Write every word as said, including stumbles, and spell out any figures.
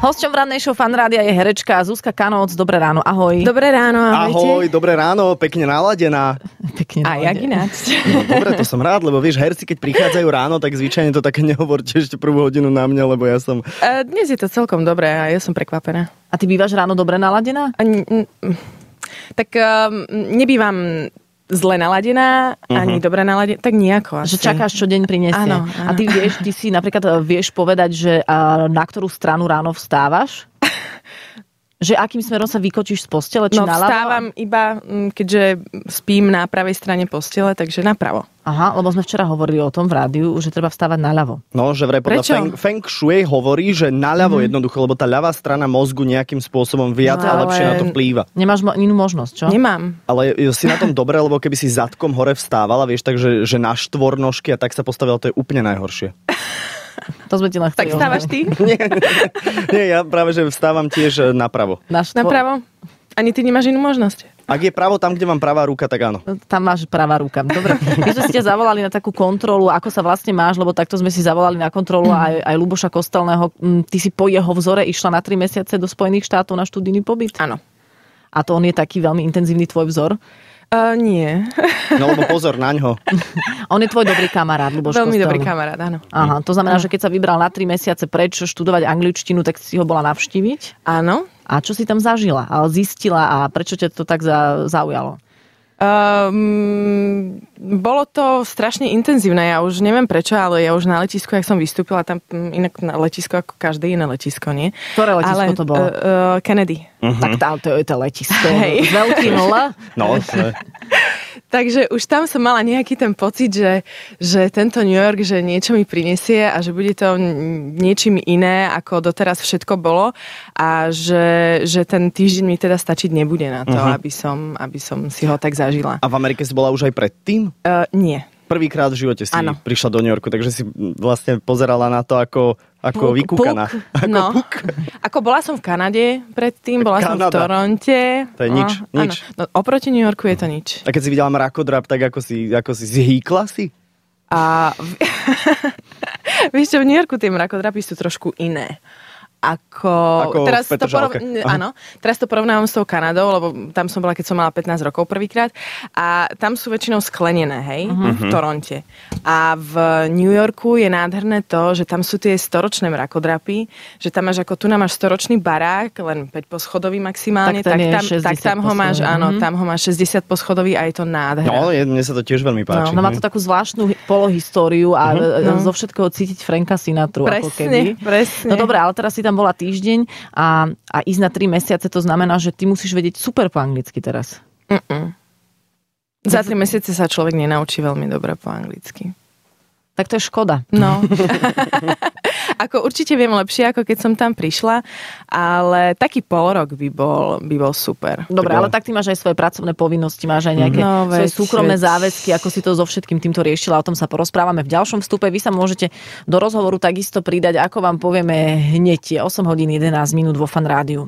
Hosťom v rannej show Fan Rádia je herečka Zuzka Kanóc. Dobré ráno, ahoj. Dobré ráno, ahojte. Ahoj, dobré ráno, pekne naladená. Pekne A jak ináč. No, dobre, to som rád, lebo vieš, herci, keď prichádzajú ráno, tak zvyčajne to také nehovorte ešte prvú hodinu na mňa, lebo ja som... Uh, dnes je to celkom dobré a ja som prekvapená. A ty bývaš ráno dobre naladená? A, n- n- tak uh, nebývam zle naladená, uh-huh. ani dobre naladená, tak nejako asi. Že čakáš, čo deň prinesie. Áno, áno. A ty vieš, ty si napríklad vieš povedať, že na ktorú stranu ráno vstávaš? Že akým smerom sa vykočíš z postele? Či no naľavo? vstávam iba, keďže spím na pravej strane postele, takže napravo. Aha, lebo sme včera hovorili o tom v rádiu, že treba vstávať naľavo. No, že vraj podľa feng, feng Shui hovorí, že naľavo mm. jednoducho, lebo tá ľavá strana mozgu nejakým spôsobom viac no, a lepšie na to vplýva. Nemáš mo- inú možnosť, čo? Nemám. Ale si na tom dobre, lebo keby si zadkom hore vstávala, vieš, takže že na štvornožky a tak sa postavila, to je úplne najhoršie. To sme ti len Tak vstávaš ty? nie, nie, ja práve, že vstávam tiež napravo. Na štvo... Napravo? Ani ty nemáš inú možnosť? Ak je pravo tam, kde mám pravá ruka, tak áno. Tam máš pravá ruka. Dobre. My sme si ťa zavolali na takú kontrolu, ako sa vlastne máš, lebo takto sme si zavolali na kontrolu aj, aj Ľuboša Kostelného. Ty si po jeho vzore išla na tri mesiace do Spojených štátov na študijný pobyt? Áno. A to on je taký veľmi intenzívny tvoj vzor? Uh, nie. No lebo pozor naňho. On je tvoj dobrý kamarát, Ľuboš Veľmi Kostelný. dobrý kamarát, áno. Aha, to znamená, že keď sa vybral na tri mesiace preč študovať angličtinu, tak si ho bola navštíviť? Áno. A čo si tam zažila? Ale zistila a prečo ťa to tak za, zaujalo? Um, bolo to strašne intenzívne. Ja už neviem prečo, ale ja už na letisku, jak som vystúpila, tam inak na letisko ako každé iné letisko, nie? Ktoré letisko ale, to bolo? Uh, uh, Kennedy. Uh-huh. Tak tam to je to letisko. Hej. S veľkým L. No, to... Takže už tam som mala nejaký ten pocit, že, že tento New York, že niečo mi prinesie a že bude to niečím iné, ako doteraz všetko bolo a že, že ten týždeň mi teda stačiť nebude na to, uh-huh. aby, som, aby som si ho tak zažila. A v Amerike si bola už aj predtým? Uh, nie. Prvýkrát v živote si ano. prišla do New Yorku, takže si vlastne pozerala na to ako, ako puk, vykúkaná. Puk. Ako no. puk. Ako bola som v Kanade predtým, bola Kanada. som v Toronte. To je nič, no, nič. No, oproti New Yorku je to nič. A keď si videla mrakodrap, tak ako si, ako si zhýkla si? A vieš čo, v New Yorku tie mrakodrapy sú trošku iné. Ako, ako teraz, to porov... áno, teraz to porovnávam s tou Kanadou, lebo tam som bola, keď som mala pätnásť rokov prvýkrát. A tam sú väčšinou sklenené, hej, uh-huh. v Toronte. A v New Yorku je nádherné to, že tam sú tie storočné mrakodrapy, že tam máš ako tu nám máš storočný barák, len päť poschodový maximálne, tak, tak, tam, tak tam ho máš, áno, uh-huh. tam ho máš šesťdesiat poschodový a je to nádherné. No, je, mne sa to tiež veľmi páči. No, no má to takú zvláštnu polohistóriu a uh-huh. no. zo všetkého cítiť Franka Sinatru. Presne, ako keby. presne. No dobré, ale teraz si tam bola týždeň a, a ísť na tri mesiace, to znamená, že ty musíš vedieť super po anglicky teraz. Mm-mm. Za tri mesiace sa človek nenaučí veľmi dobre po anglicky. Tak to je škoda. No. Ako určite viem lepšie, ako keď som tam prišla, ale taký polrok by bol, by bol super. Dobre, ale tak ty máš aj svoje pracovné povinnosti, máš aj nejaké no, svoje veď, súkromné veď. záväzky, ako si to so všetkým týmto riešila, o tom sa porozprávame v ďalšom vstupe. Vy sa môžete do rozhovoru takisto pridať, ako vám povieme hneď je osem hodín jedenásť minút vo Fan Rádiu.